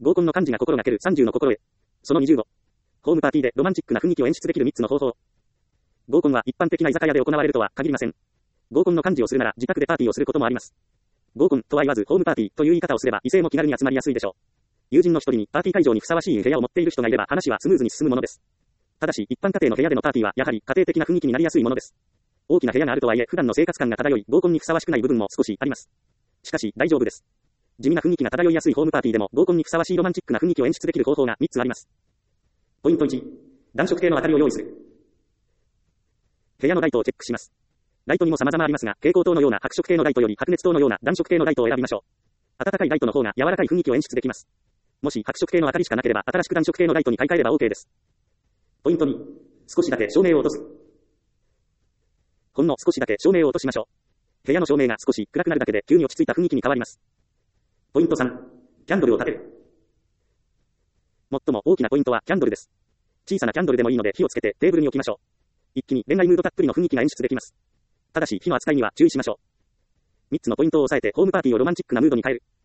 合コンの幹事が心がける30の心得。その25。ホームパーティーでロマンチックな雰囲気を演出できる3つの方法。合コンは一般的な居酒屋で行われるとは限りません。合コンの幹事をするなら自宅でパーティーをすることもあります。合コンとは言わずホームパーティーという言い方をすれば異性も気軽に集まりやすいでしょう。友人の一人にパーティー会場にふさわしい部屋を持っている人がいれば話はスムーズに進むものです。ただし一般家庭の部屋でのパーティーはやはり家庭的な雰囲気になりやすいものです。大きな部屋があるとはいえ普段の生活感が漂い合コンにふさわしくない部分も少しあります。しかし大丈夫です。地味な雰囲気が漂いやすいホームパーティーでも合コンにふさわしいロマンチックな雰囲気を演出できる方法が3つあります。ポイント1。暖色系の明かりを用意する。部屋のライトをチェックします。ライトにも様々ありますが、蛍光灯のような白色系のライトより白熱灯のような暖色系のライトを選びましょう。暖かいライトの方が柔らかい雰囲気を演出できます。もし白色系の明かりしかなければ新しく暖色系のライトに買い替えれば OK です。ポイント2。少しだけ照明を落とす。ほんの少しだけ照明を落としましょう。部屋の照明が少し暗くなるだけで急に落ち着いた雰囲気に変わります。ポイント3。キャンドルを立てる。最も大きなポイントはキャンドルです。小さなキャンドルでもいいので火をつけてテーブルに置きましょう。一気に恋愛ムードたっぷりの雰囲気が演出できます。ただし火の扱いには注意しましょう。3つのポイントを押さえてホームパーティーをロマンチックなムードに変える。